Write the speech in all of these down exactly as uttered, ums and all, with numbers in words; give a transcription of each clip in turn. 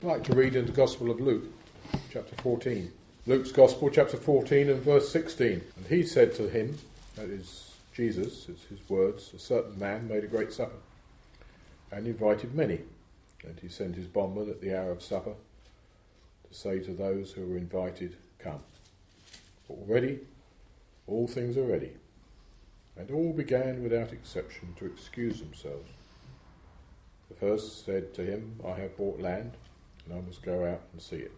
I'd like to read in the Gospel of Luke, chapter fourteen. Luke's Gospel, chapter fourteen and verse sixteen. And he said to him, that is Jesus, it's his words, a certain man made a great supper, and invited many. And he sent his bondman at the hour of supper to say to those who were invited, come. Already, all things are ready. And all began without exception to excuse themselves. The first said to him, I have bought land, and I must go out and see it.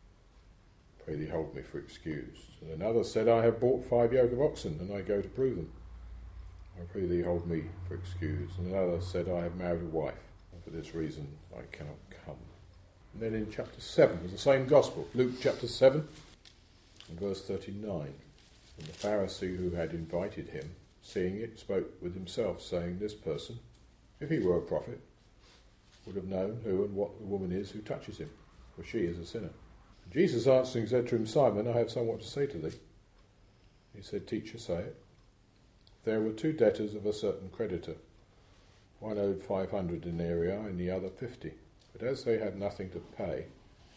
Pray thee hold me for excused. And another said, I have bought five yoke of oxen, and I go to prove them. I pray thee hold me for excused. And another said, I have married a wife, and for this reason I cannot come. And then in chapter seven, of the same Gospel, Luke chapter seven, and verse thirty-nine. And the Pharisee who had invited him, seeing it, spoke with himself, saying, this person, if he were a prophet, would have known who and what the woman is who touches him, for she is a sinner. And Jesus answering said to him, Simon, I have somewhat to say to thee. He said, Teacher, say it. There were two debtors of a certain creditor. One owed five hundred denarii and the other fifty. But as they had nothing to pay,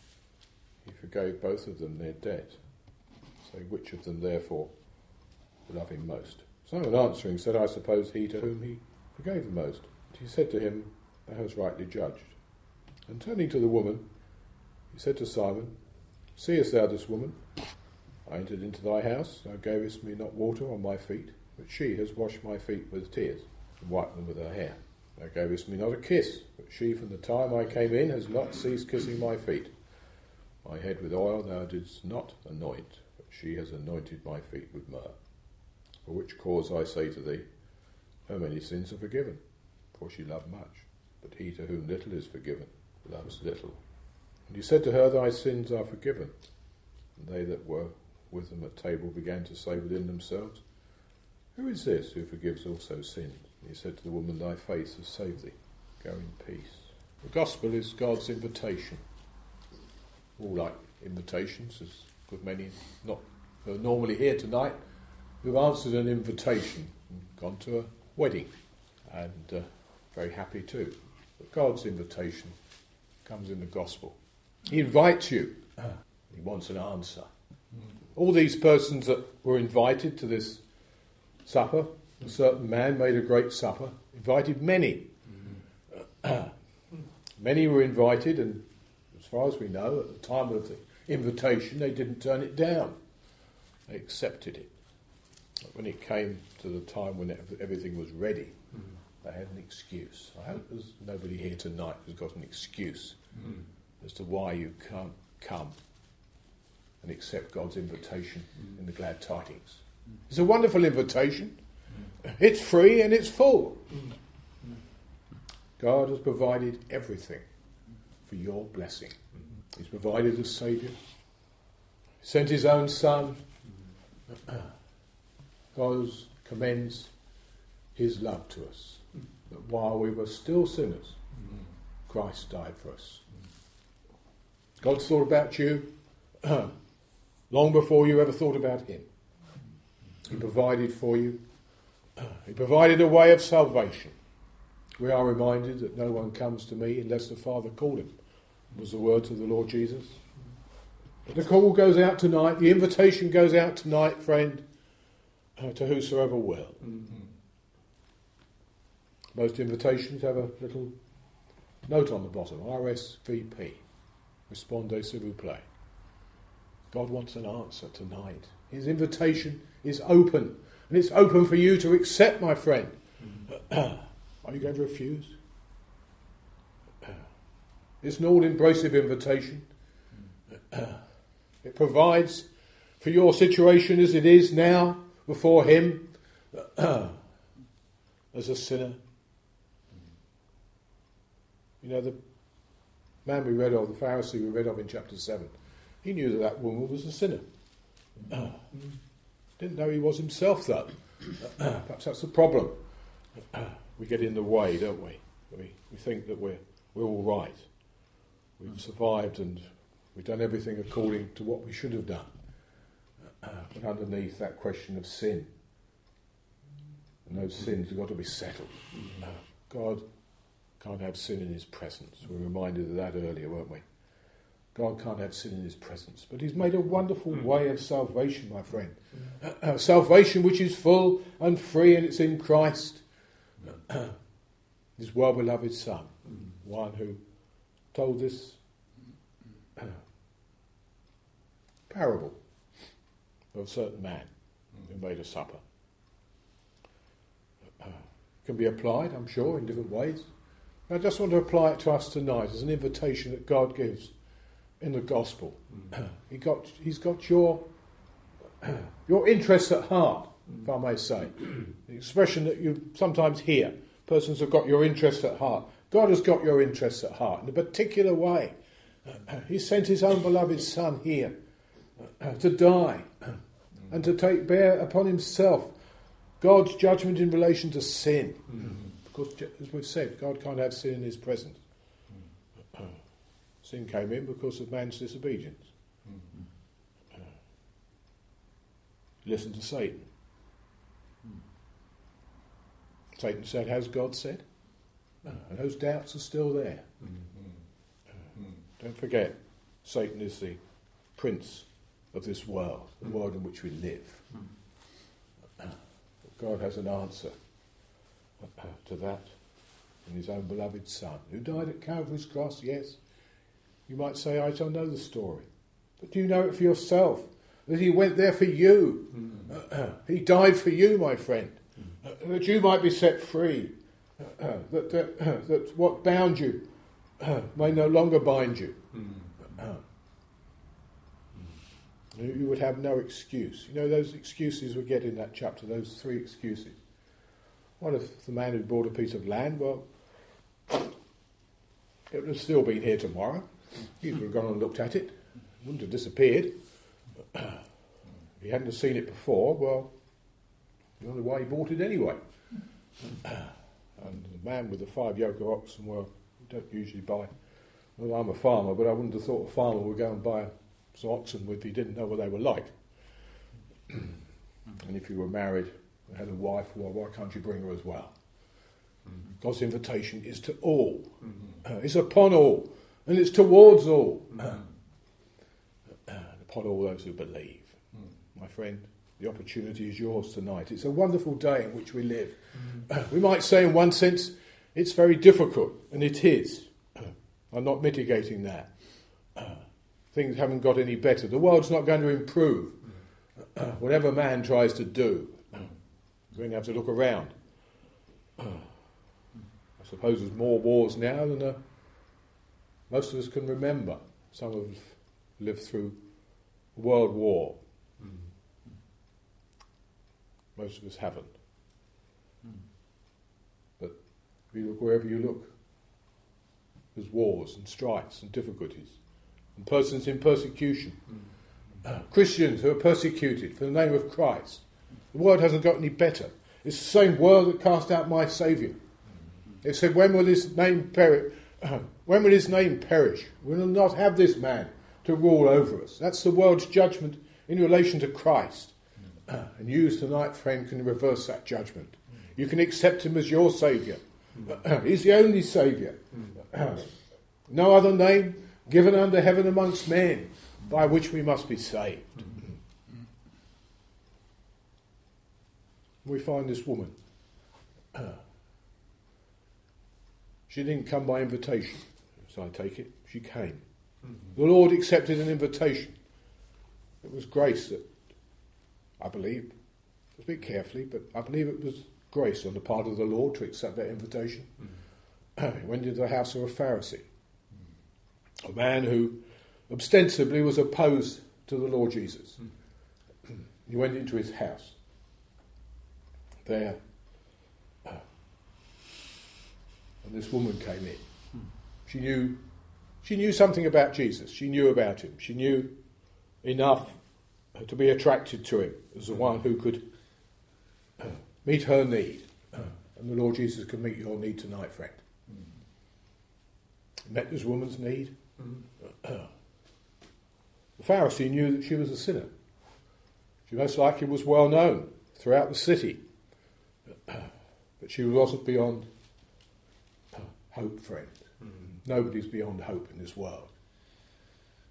he forgave both of them their debt. Say, which of them therefore will love him most? Simon answering said, I suppose he to whom he forgave the most. And he said to him, Thou hast rightly judged. And turning to the woman, he said to Simon, Seest thou this woman? I entered into thy house, thou gavest me not water on my feet, but she has washed my feet with tears, and wiped them with her hair. Thou gavest me not a kiss, but she from the time I came in has not ceased kissing my feet. My head with oil thou didst not anoint, but she has anointed my feet with myrrh. For which cause I say to thee, her many sins are forgiven, for she loved much. But he to whom little is forgiven loves little. And he said to her, Thy sins are forgiven. And they that were with them at table began to say within themselves, Who is this who forgives also sins? And he said to the woman, Thy faith has saved thee. Go in peace. The gospel is God's invitation. All like invitations, there's a good many not who are normally here tonight who've answered an invitation and gone to a wedding, and uh, very happy too. But God's invitation comes in the gospel. He invites you. He wants an answer. All these persons that were invited to this supper, a certain man made a great supper, invited many. Many were invited, and as far as we know, at the time of the invitation, they didn't turn it down. They accepted it. But when it came to the time when everything was ready, they had an excuse. I hope there's nobody here tonight who's got an excuse mm. as to why you can't come and accept God's invitation mm. in the glad tidings. Mm. It's a wonderful invitation. Mm. It's free and it's full. Mm. God has provided everything for your blessing. Mm. He's provided a Saviour. He sent his own Son. Mm. God commends his love to us. That while we were still sinners, mm. Christ died for us. Mm. God thought about you long before you ever thought about him. He provided for you. He provided a way of salvation. We are reminded that no one comes to me unless the Father called him, was the words of the Lord Jesus. But the call goes out tonight, the invitation goes out tonight, friend, uh, to whosoever will. Mm-hmm. Most invitations have a little note on the bottom, R S V P, Respondez s'il vous plaît. God wants an answer tonight. His invitation is open, and it's open for you to accept, my friend. Mm. Are you going to refuse? It's an all-embracive invitation. Mm. It provides for your situation as it is now before him as a sinner. You know, the man we read of, the Pharisee we read of in chapter seven, he knew that that woman was a sinner. Uh, didn't know he was himself, though. Uh, perhaps that's the problem. Uh, we get in the way, don't we? We, we think that we're, we're all right. We've survived and we've done everything according to what we should have done. Uh, but underneath that question of sin, and those sins have got to be settled. Uh, God can't have sin in his presence. We were reminded of that earlier, weren't we? God can't have sin in his presence. But he's made a wonderful way of salvation, my friend. Uh, salvation which is full and free, and it's in Christ. His well-beloved Son, one who told this uh, parable of a certain man who made a supper. Uh, can be applied, I'm sure, in different ways. I just want to apply it to us tonight as an invitation that God gives in the gospel. Mm. he got, he's got your your interests at heart, mm. if I may say. The expression that you sometimes hear, persons have got your interests at heart. God has got your interests at heart in a particular way. He sent his own beloved Son here to die and to take bear upon himself God's judgment in relation to sin. Mm. Because, as we've said, God can't have sin in his presence. Sin came in because of man's disobedience. Mm-hmm. Uh, listen to Satan. Mm. Satan said, has God said? Uh, and those doubts are still there. Mm-hmm. Uh, mm. Don't forget, Satan is the prince of this world, the mm. world in which we live. Mm. Uh, God has an answer uh, to that in his own beloved Son, who died at Calvary's cross, yes. You might say, I don't know the story. But do you know it for yourself? That he went there for you. Mm. Uh, he died for you, my friend. Mm. Uh, that you might be set free. Uh, uh, that, that, uh, that what bound you uh, may no longer bind you. Mm. Uh, mm. You would have no excuse. You know those excuses we get in that chapter, those three excuses. What if the man who bought a piece of land? Well, it would have still been here tomorrow. He would have gone and looked at it. It wouldn't have disappeared. If he hadn't have seen it before, well, you wonder why he bought it anyway. And the man with the five yoke of oxen, well, you don't usually buy. Well, I'm a farmer, but I wouldn't have thought a farmer would go and buy some oxen if he didn't know what they were like. And if you were married and had a wife, well, why can't you bring her as well? God's invitation is to all. Uh, it's upon all. And it's towards all. Mm. Uh, upon all those who believe. Mm. My friend, the opportunity is yours tonight. It's a wonderful day in which we live. Mm. Uh, we might say in one sense it's very difficult, and it is. Uh, I'm not mitigating that. Uh, things haven't got any better. The world's not going to improve. Uh, whatever man tries to do, uh, we're going to have to look around. Uh, I suppose there's more wars now than a most of us can remember. Some have lived through a world war. Mm. Most of us haven't. Mm. But if you look wherever you look, there's wars and strifes and difficulties and persons in persecution. Mm. Uh, Christians who are persecuted for the name of Christ. The world hasn't got any better. It's the same world that cast out my Saviour. It said, when will his name perish? When will his name perish? We will not have this man to rule over us. That's the world's judgment in relation to Christ. Mm. Uh, and you tonight, friend, can reverse that judgment. Mm. You can accept him as your Saviour. Mm. Uh, he's the only Saviour. Mm. Uh, no other name given under heaven amongst men by which we must be saved. Mm. We find this woman. Uh, She didn't come by invitation, so I take it. She came. Mm-hmm. The Lord accepted an invitation. It was grace that, I believe, I speak carefully, but I believe it was grace on the part of the Lord to accept that invitation. Mm-hmm. He went into the house of a Pharisee, mm-hmm. a man who ostensibly was opposed to the Lord Jesus. Mm-hmm. He went into his house. There, and this woman came in. Hmm. She knew she knew something about Jesus. She knew about him. She knew enough to be attracted to him as the one who could uh, meet her need. Uh, and the Lord Jesus can meet your need tonight, friend. Hmm. Met this woman's need. Hmm. Uh, the Pharisee knew that she was a sinner. She most likely was well known throughout the city. Uh, but she wasn't beyond hope, friend. Mm. Nobody's beyond hope in this world.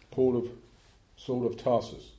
Paul of Saul of Tarsus,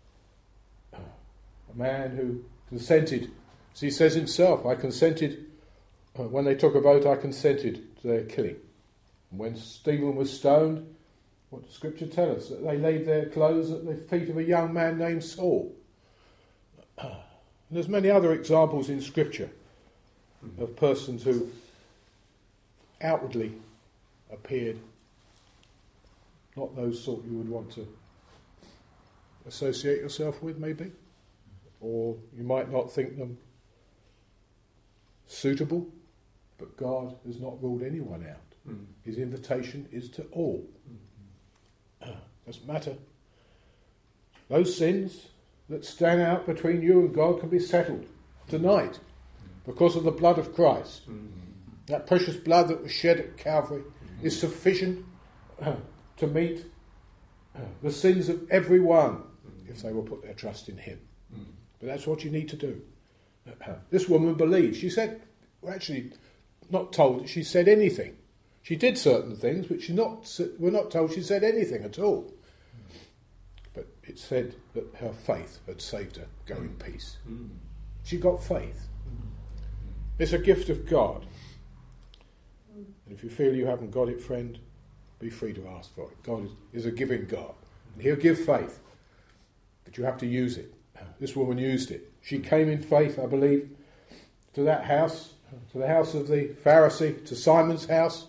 a man who consented, as he says himself, I consented, uh, when they took a vote, I consented to their killing. And when Stephen was stoned, what does Scripture tell us? That they laid their clothes at the feet of a young man named Saul. And there's many other examples in Scripture of persons who outwardly appeared not those sort you would want to associate yourself with, maybe, or you might not think them suitable, but God has not ruled anyone out. Mm. His invitation is to all. Mm-hmm. Doesn't matter. Those sins that stand out between you and God can be settled tonight because of the blood of Christ. Mm-hmm. That precious blood that was shed at Calvary mm-hmm. is sufficient uh, to meet uh, the sins of everyone mm-hmm. if they will put their trust in him. Mm-hmm. But that's what you need to do. Uh, this woman believed. She said, well, actually, not told that she said anything. She did certain things, but she not we're not told she said anything at all. Mm-hmm. But it said that her faith had saved her. Go in peace. Mm-hmm. She got faith. Mm-hmm. It's a gift of God. And if you feel you haven't got it, friend, be free to ask for it. God is, is a giving God. And he'll give faith. But you have to use it. This woman used it. She came in faith, I believe, to that house, to the house of the Pharisee, to Simon's house.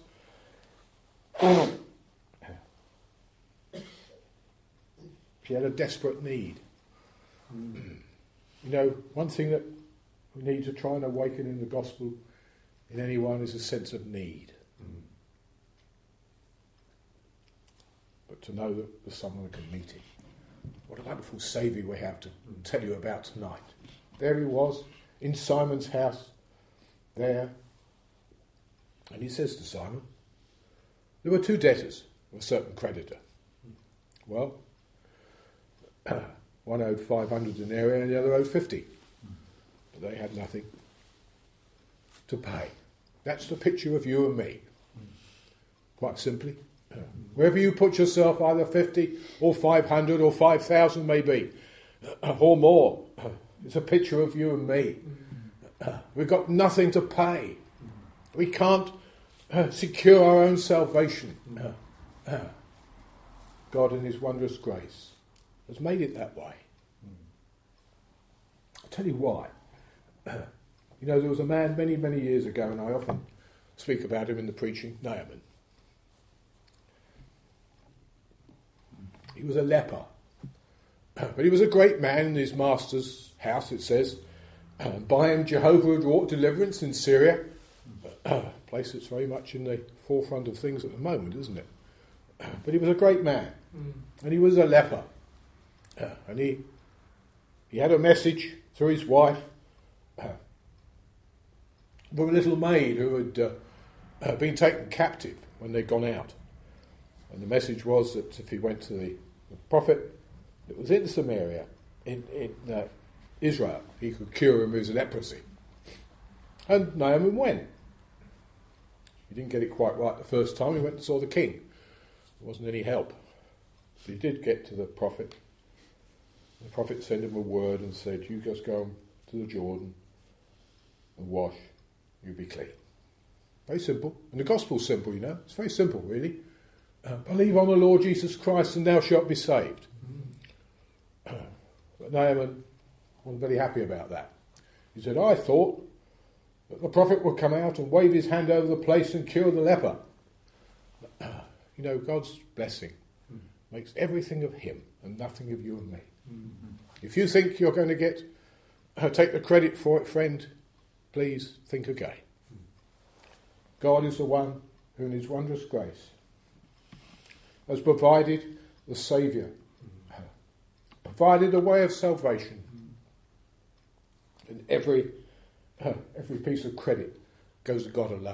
She had a desperate need. Mm. You know, one thing that we need to try and awaken in the gospel in anyone is a sense of need. Mm. But to know that there's someone who can meet him. What a wonderful Saviour we have to mm. tell you about tonight. There he was, in Simon's house, there. And he says to Simon, there were two debtors of a certain creditor. Mm. Well, one owed five hundred denarii and the other owed fifty. Mm. But they had nothing to pay. That's the picture of you and me. Mm. Quite simply. Uh, wherever you put yourself, either fifty or five hundred or five thousand maybe, uh, or more, uh, it's a picture of you and me. Uh, we've got nothing to pay. We can't uh, secure our own salvation. Uh, uh, God in his wondrous grace has made it that way. I'll tell you why. Uh, you know, there was a man many, many years ago, and I often speak about him in the preaching, Naaman. He was a leper. But he was a great man in his master's house, it says. Um, by him Jehovah had wrought deliverance in Syria. A place that's very much in the forefront of things at the moment, isn't it? But he was a great man. Mm. And he was a leper. Uh, and he he had a message through his wife uh, from a little maid who had uh, uh, been taken captive when they'd gone out. And the message was that if he went to the, the prophet that was in Samaria, in, in uh, Israel, he could cure him of his leprosy. And Naaman went. He didn't get it quite right the first time. He went and saw the king. There wasn't any help. But he did get to the prophet. The prophet sent him a word and said, you just go to the Jordan and wash, you'll be clean. Very simple. And the gospel's simple, you know. It's very simple, really. Uh, believe on the Lord Jesus Christ and thou shalt be saved. Mm. Uh, but Naaman wasn't very happy about that. He said, I thought that the prophet would come out and wave his hand over the place and cure the leper. Uh, you know, God's blessing mm. makes everything of him and nothing of you and me. Mm-hmm. If you think you're going to get uh, take the credit for it, friend, please think again. Mm. God is the one who in his wondrous grace has provided the Saviour, mm. provided a way of salvation. Mm. And every uh, every piece of credit goes to God alone.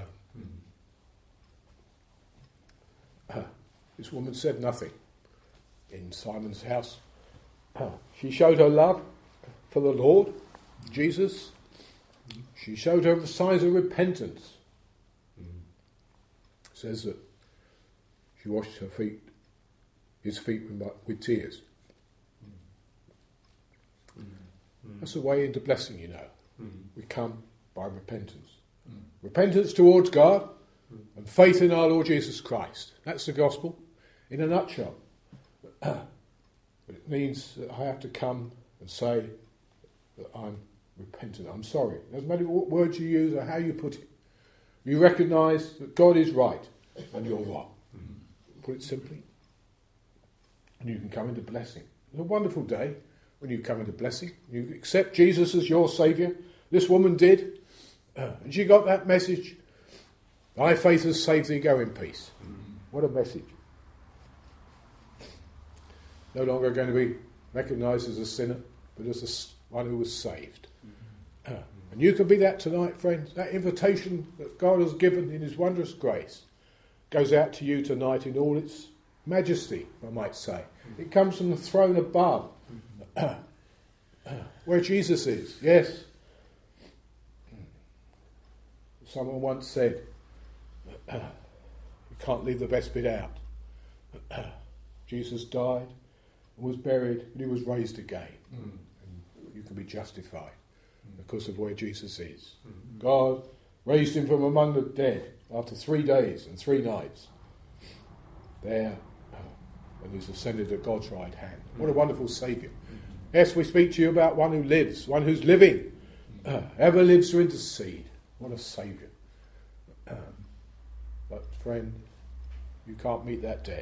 Mm. Uh, this woman said nothing in Simon's house. Uh, she showed her love for the Lord, Jesus. Mm. She showed her the signs of repentance. Mm. It says that she washed her feet his feet with, with tears. That's the way into blessing, you know. We come by repentance. Repentance towards God and faith in our Lord Jesus Christ. That's the gospel in a nutshell. But it means that I have to come and say that I'm repentant. I'm sorry. It doesn't matter what words you use or how you put it. You recognise that God is right and you're wrong. Put it simply. And you can come into blessing. It's a wonderful day when you come into blessing. You accept Jesus as your Saviour. This woman did. Uh, and she got that message. Thy faith has saved thee, go in peace. What a message. No longer going to be recognised as a sinner, but as a, one who was saved. Uh, and you can be that tonight, friends. That invitation that God has given in his wondrous grace goes out to you tonight in all its majesty, I might say. It comes from the throne above, uh, uh, where Jesus is. Yes. Someone once said, uh, you can't leave the best bit out. Uh, Jesus died and was buried, and he was raised again. Mm. And you can be justified mm. because of where Jesus is. Mm. God raised him from among the dead after three days and three nights. There, and he's ascended at God's right hand. What a wonderful Saviour. Yes, we speak to you about one who lives, one who's living, uh, ever lives to intercede. What a Saviour. Um, but friend, you can't meet that debt.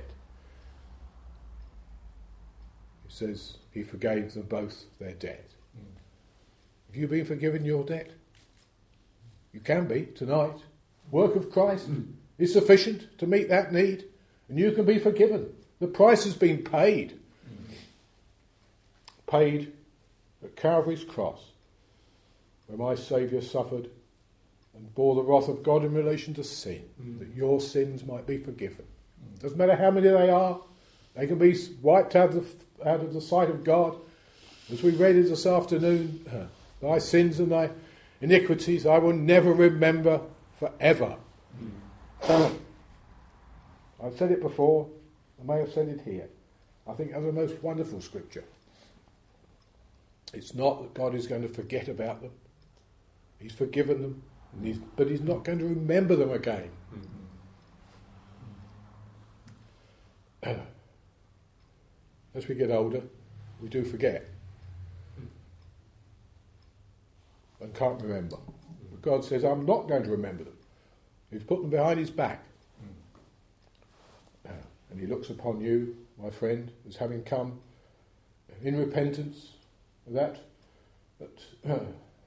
It says he forgave them both their debt. Mm. Have you been forgiven your debt? You can be tonight. Work of Christ mm. is sufficient to meet that need, and you can be forgiven. The price has been paid. Mm. Paid at Calvary's cross, where my Saviour suffered and bore the wrath of God in relation to sin, mm. that your sins might be forgiven. Mm. Doesn't matter how many they are, they can be wiped out of, the, out of the sight of God. As we read it this afternoon, uh, thy sins and thy iniquities I will never remember forever. Mm. I've said it before, I may have said it here. I think that's the most wonderful scripture. It's not that God is going to forget about them. He's forgiven them. And he's, but he's not going to remember them again. Mm-hmm. As we get older, we do forget and can't remember. But God says, I'm not going to remember them. He's put them behind his back. Uh, and he looks upon you, my friend, as having come in repentance of that, that uh,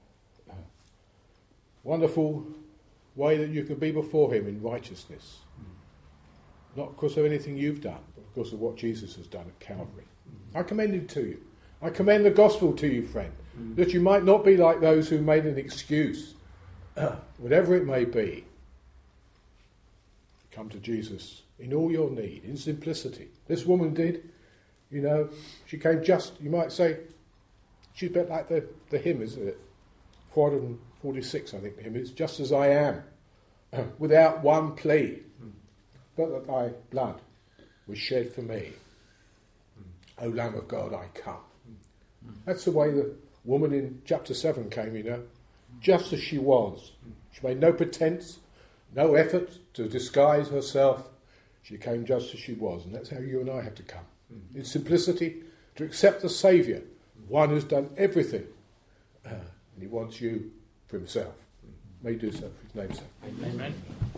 wonderful way that you can be before him in righteousness. Mm. Not because of anything you've done, but because of what Jesus has done at Calvary. Mm. I commend him to you. I commend the gospel to you, friend, mm. that you might not be like those who made an excuse, whatever it may be. Come to Jesus in all your need, in simplicity. This woman did, you know, she came just, you might say, she's a bit like the, the hymn, isn't it? four forty-six, I think the hymn is, just as I am, without one plea, but that thy blood was shed for me. O Lamb of God, I come. That's the way the woman in chapter seven came, you know, just as she was. She made no pretense, no effort to disguise herself. She came just as she was, and that's how you and I have to come. In simplicity, to accept the Saviour, one who's done everything, uh, and he wants you for himself. May he do so for his name's sake. Amen.